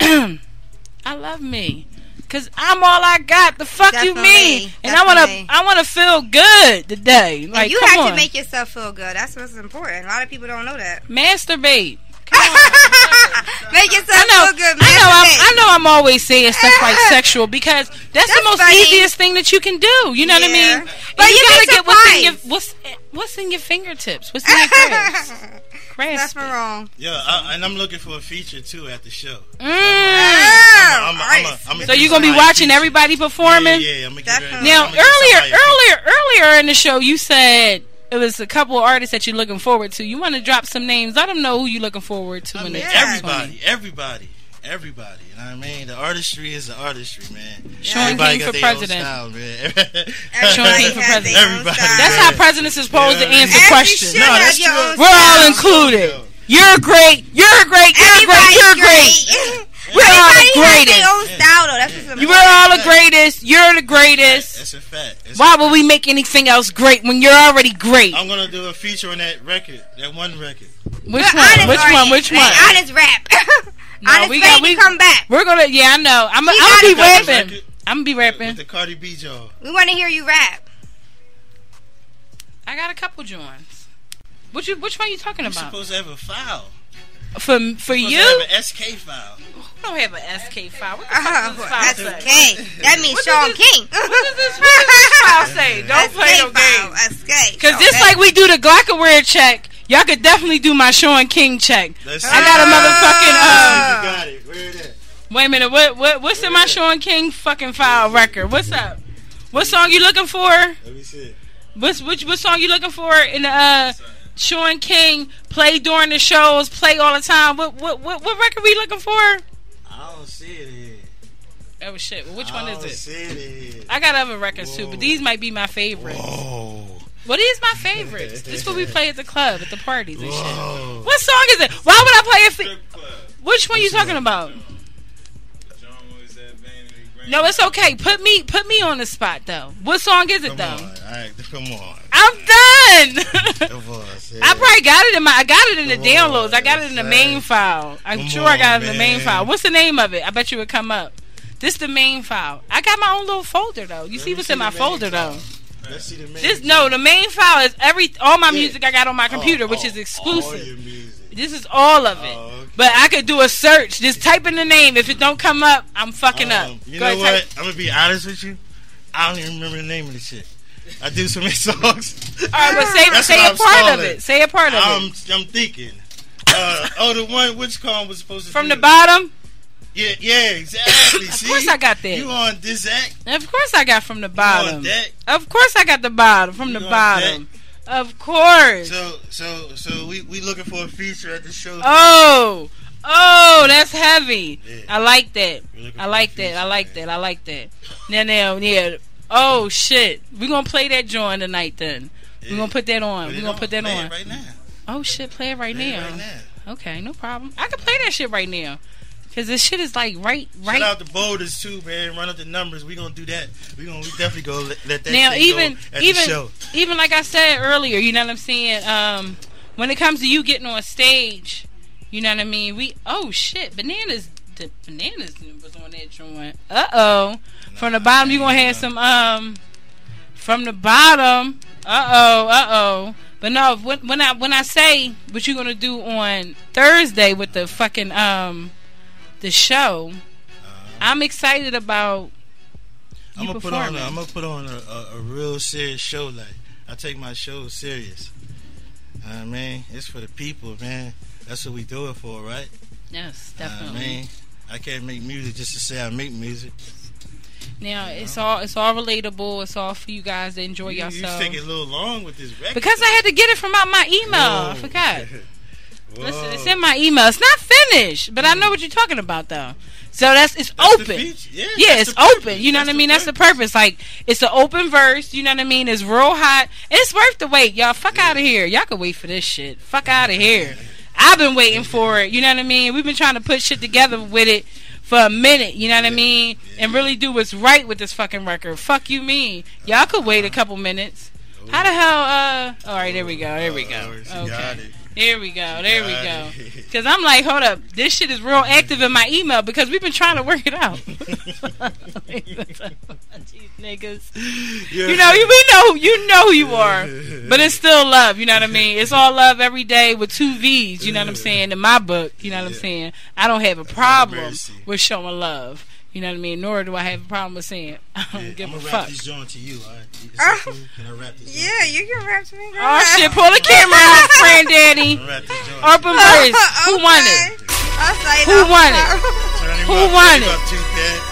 I love me. Cause I'm all I got. The fuck you mean? And I wanna feel good today. Like, and you come have on. to make yourself feel good. That's what's important. A lot of people don't know that. Masturbate. Make yourself feel good. I know I'm always saying stuff like sexual because that's the most easiest thing that you can do. You know what I mean? But you gotta get surprised. what's in your fingertips? What's in your crabs? Nothing wrong. Yeah, and I'm looking for a feature too at the show. So you're gonna be watching everybody performing? Yeah, I'm definitely. Now earlier in the show, you said it was a couple of artists that you're looking forward to. You want to drop some names? Let them know who you're looking forward to. Everybody. You know what I mean? The artistry is the artistry, man. Sean King for president. Style, man. Sean King for president. Everybody. That's how presidents are supposed to answer questions. No, that's true. We're all included. You're great. You're great. You're great. You're great. We're all the greatest. Their own style, though. That's what's We're all the greatest. You're the greatest. That's a fact. Why would we make anything else great when you're already great? I'm gonna do a feature on that record, that one record. Which one? Which one? Honest rap. Honest ready to come back. We're gonna. Yeah, I know. I'm gonna be rapping. I'm gonna be rapping. With the Cardi B jaw. We want to hear you rap. I got a couple joints. Which one are you talking about? You're supposed to have a file. For you? Have an SK file. I don't have an SK file. What the fuck does this file say? SK. That means Sean King. What does this file say? Don't play no game. SK. Because just like we do the Glockaware check, y'all could definitely do my Sean King check. I got a motherfucking. You got it. Where it is? Wait a minute. What's in my Sean King fucking file record? What's up? What song you looking for? Let me see. What song you looking for in the Sean King play during the shows, play all the time? What record we looking for? I don't see it here. Oh shit! Well, which one is it? See it here. I got other records too, but these might be my favorite. Whoa! Well, these my favorites. This is what we play at the club, at the parties and shit. What song is it? Why would I play it? Which one you talking about? No, it's okay. Put me on the spot though. What song is it though? Come on. I'm done. I probably got it in the downloads. I got it in the main file. I'm sure I got it in the main file. What's the name of it? I bet you would come up. This the main file. I got my own little folder though. You see what's in my folder though? Let's see the main the main file is all my music I got on my computer, which is exclusive. This is all of it. Okay. But I could do a search. Just type in the name. If it don't come up, I'm fucking up. You know what? I'm going to be honest with you. I don't even remember the name of the shit. I do so many songs. All right, but say a part of it. Say a part of it. I'm thinking. The one, which song was supposed to From the bottom? Yeah, exactly. Of course I got that. You on this act? Of course I got From the Bottom. You on that? Of course I got the bottom. From the bottom. Of course. So we looking for a feature at the show. Oh, that's heavy. Yeah. I like that. I like that. Now, yeah. Oh shit, we gonna play that joint tonight. Then we gonna put that on. We gonna put that on right now. Oh shit, play it right now. Okay, no problem. I can play that shit right now. Cause this shit is like right. Shout out the Boulders too, man. Run up the numbers. We gonna do that. We definitely go let that now, shit go at the show. Even like I said earlier, you know what I'm saying. When it comes to you getting on stage, you know what I mean. Bananas was on that joint. From the bottom, you gonna have some. From the bottom. But no, when I say what you gonna do on Thursday with the fucking the show, I'm excited about you performing. I'm gonna put on a real serious show. Like, I take my show serious. I mean, it's for the people, man. That's what we do it for, right? Yes, definitely. I mean, I can't make music just to say I make music. Now it's all relatable. It's all for you guys to enjoy yourself. You taking a little long with this record because I had to get it from out my email. Whoa. I forgot. Listen, it's in my email. It's not finished, but I know what you're talking about though. So it's open. It's open. You know what I mean? That's the purpose. Like, it's an open verse. You know what I mean? It's real hot. And it's worth the wait, y'all. Fuck out of here. Y'all can wait for this shit. Fuck out of here. I've been waiting for it. You know what I mean? We've been trying to put shit together with it for a minute. You know what I mean? And really do what's right with this fucking record. Fuck you mean. Y'all could wait a couple minutes. How the hell, all right, there we go. Okay. There we go. Because I'm like, hold up. This shit is real active in my email because we've been trying to work it out. These niggas. Yeah. You know who you are. But it's still love. You know what I mean? It's all love every day with 2 V's. You know what I'm saying? In my book. You know what I'm saying? I don't have a problem with showing love. You know what I mean? Nor do I have a problem with saying I don't give a fuck. I'm gonna rap this joint to you, alright? Cool? Can I rap this joint? Yeah, you can rap to me. Oh shit, pull the camera out, granddaddy. Open verse. Who won it? Who won it? Who won it?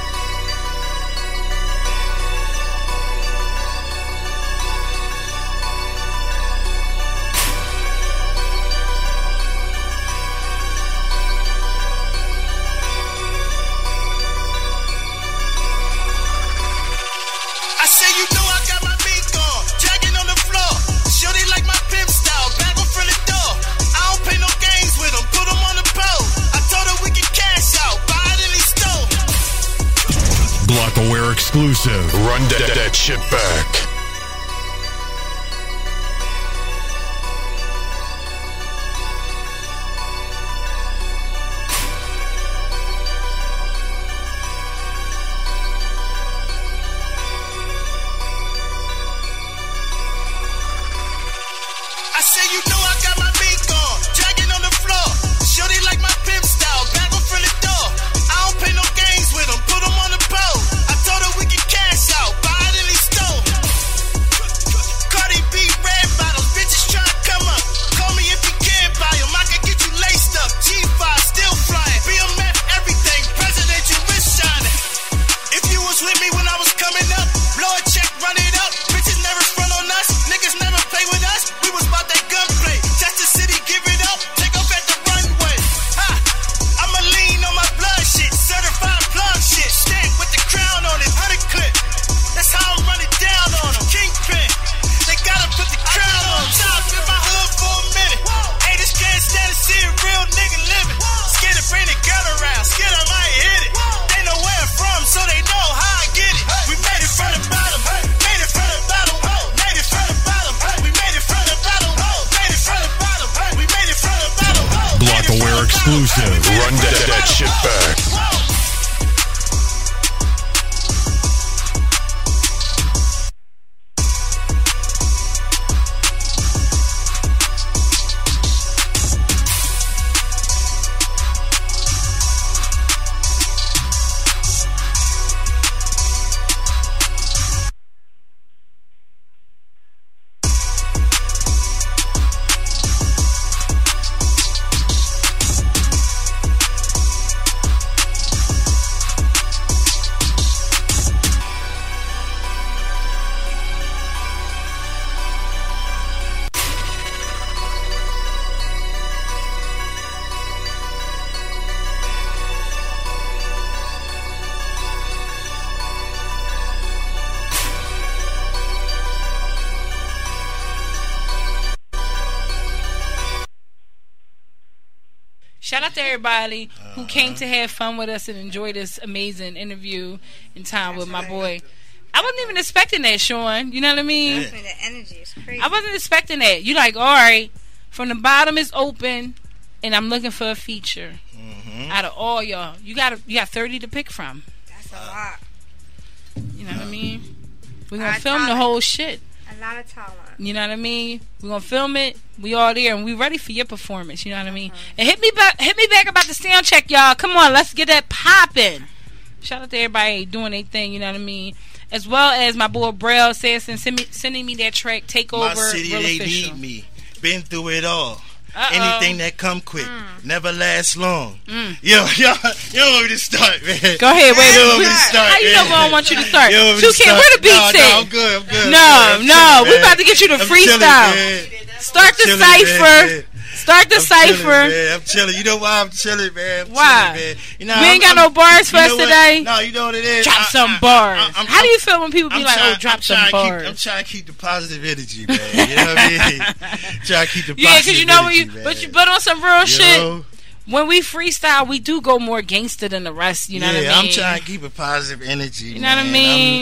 Blockaware exclusive. Run that shit back. I say you know I got my mink on, dragging on the floor. Shorty like my pimp style, back on front of the door. I don't play no games with them, put them on the pole. I told her we can cash out, buy it in these stores. Cardi B, red bottles, bitches tryna come up. Call me if you can't buy them, I can get you laced up. G5 still flying, BMF everything, presidential wrist shining. If you was with me when I was coming up, blow a check, run it up. Bitches never front on us, niggas never play with us. We was about that gunplay. exclusive. Run that shit back. Shout out to everybody who came to have fun with us and enjoy this amazing interview and time with my boy. I wasn't even expecting that, Sean. You know what I mean? The energy is crazy. I wasn't expecting that. You like, all right, from the bottom is open, and I'm looking for a feature. Out of all y'all, you got 30 to pick from. That's a lot. You know what I mean? We're gonna film the whole shit. A lot of talent. You know what I mean? We're gonna film it. We all there, and we ready for your performance. You know what I mean? And hit me back about the sound check, y'all. Come on, let's get that popping. Shout out to everybody doing their thing. You know what I mean? As well as my boy Braille says, sending me that track, Take Over. My city, Real they official. need me. Been through it all. Anything that come quick never lasts long. Yo, you don't want me to start, man. Go ahead, wait. You don't want me to start, How you know I don't want you to start? You Toucan, where the beats at? No, I'm good. No, we about to get you to freestyle. Start the cipher. Start the cipher. I'm chilling. You know why I'm chilling, man? Why? Chilling, man. You know, we ain't got no bars for us today. No, you know what it is. Drop some bars. How do you feel when people be like, "Oh, drop some bars"? I'm trying to keep the positive energy, man. You know what I mean? Trying to keep the positive energy. Yeah, because you know when you put on some real shit. Know? When we freestyle, we do go more gangster than the rest. You know what I mean? I'm trying to keep a positive energy. You know what I mean?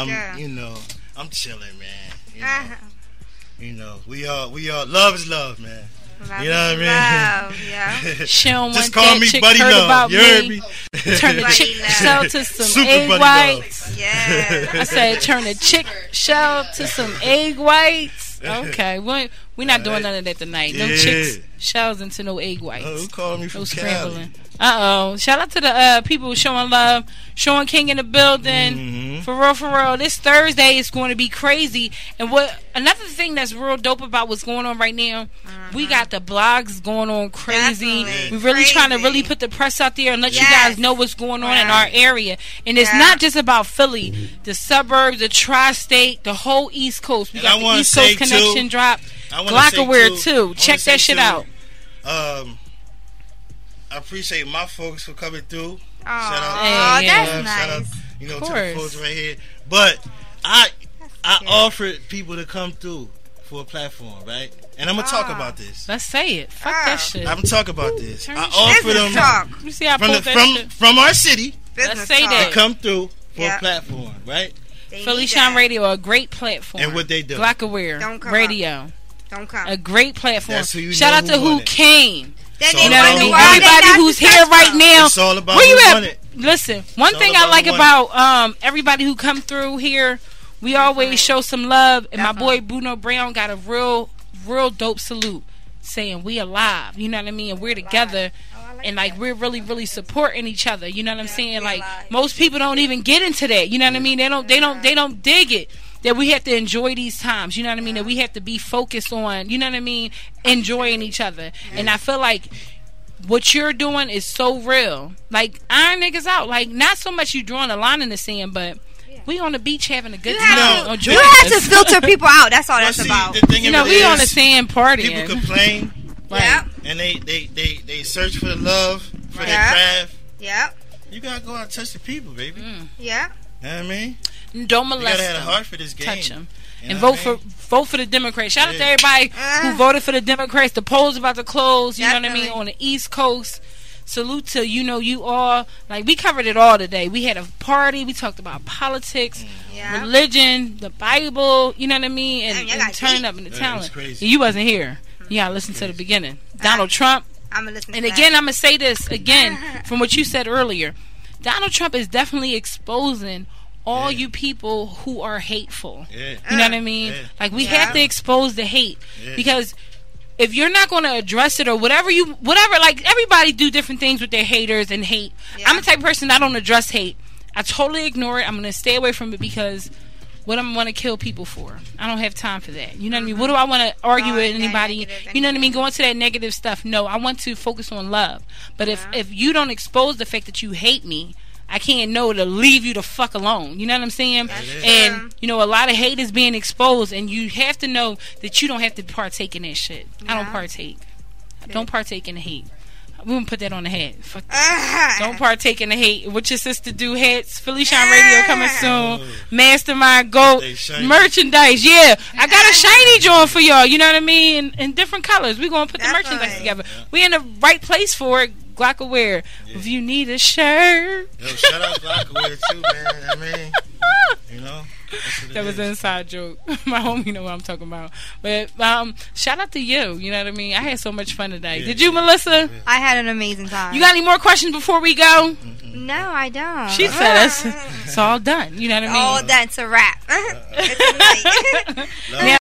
I'm chilling, man. You know, we all love is love, man. You know what I mean? Love, yeah. She don't just want call that me chick Buddy heard Love. about You heard me? Turn the chick shell to some Super egg Buddy whites. Yeah. I said turn the chick shell to some egg whites. Okay, we're not doing none of that tonight. No chicks shells into no egg whites. Who called me from scrambling? Shout out to the people showing love. Sean King in the building. For real. This Thursday is going to be crazy. And another thing that's real dope about what's going on right now, we got the blogs going on crazy. Definitely. We're really trying to really put the press out there and let you guys know what's going on in our area. And it's not just about Philly, the suburbs, the tri-state, the whole East Coast. We got the East Coast Connection drop. Glockaware too. Check that shit out. I appreciate my folks for coming through. Shout out, that's nice. Shout out, to the folks right here. But I offered people to come through for a platform, right? And I'm gonna talk about this. Let's say it. Fuck that shit. I'm gonna talk about this. I offered them you see how from our city. Let's say that. To come through for a platform, right? Philly Shine Radio, a great platform. And what they do? Glockaware Radio. Don't come. A great platform. That's who you Shout out to who came. You know what I mean? Everybody who's here right now. It's all about where you who at? won it. Listen, one thing I like about everybody who come through here, we always show some love. And my boy Bruno Brown got a real dope salute saying we alive. You know what I mean? And we're together. And like we're really, really supporting each other. You know what I'm saying? Like most people don't even get into that. You know what I mean? They don't dig it. That we have to enjoy these times, you know what I mean? That we have to be focused on, you know what I mean, enjoying each other. And I feel like what you're doing is so real. Like, iron niggas out. Like, not so much you drawing a line in the sand, but we on the beach having a good time. You have to filter people out. That's all that's about. You know, we on the sand partying. People complain. Right. And they search for the love, for their craft. Yep. You gotta go out and touch the people, baby. Yeah. You know what I mean? Don't molest you gotta have them. a heart for this game. Touch them. And vote for the Democrats. Shout out to everybody who voted for the Democrats. The polls about to close. You know what I mean? On the East Coast. Salute to you all. Like we covered it all today. We had a party. We talked about politics, religion, the Bible. You know what I mean? And turn up in the talent. You wasn't here. You gotta listen to the beginning. Donald Trump. I'm gonna listen. And again, I'm gonna say this again from what you said earlier. Donald Trump is definitely exposing all you people who are hateful. You know what I mean? Like we have to expose the hate because if you're not going to address it or whatever, like everybody do different things with their haters and hate. I'm the type of person I don't address hate. I totally ignore it. I'm going to stay away from it because what I'm going to kill people for? I don't have time for that. You know what I mean? What do I want to argue with anybody? You know what I mean? Go into that negative stuff. No, I want to focus on love. But if you don't expose the fact that you hate me, I can't know to leave you the fuck alone. You know what I'm saying? And, you know, a lot of hate is being exposed, and you have to know that you don't have to partake in that shit. I don't partake. Don't partake in the hate. We won't put that on the hat. Fuck that. Don't partake in the hate. What your sister do hats. Philly Shine Radio coming soon. Mastermind Gold merchandise. Yeah. I got a shiny joint for y'all. You know what I mean? In different colors. We're going to put the merchandise together. We in the right place for it. Glockaware. If you need a shirt. Yo, shout out Glockaware too, man. I mean, you know. That was an inside joke. My homie know what I'm talking about. But shout out to you. You know what I mean? I had so much fun today. Did you, Melissa? I had an amazing time. You got any more questions before we go? No, I don't. She said it's all done. You know what I mean? All done. It's a wrap. It's a night.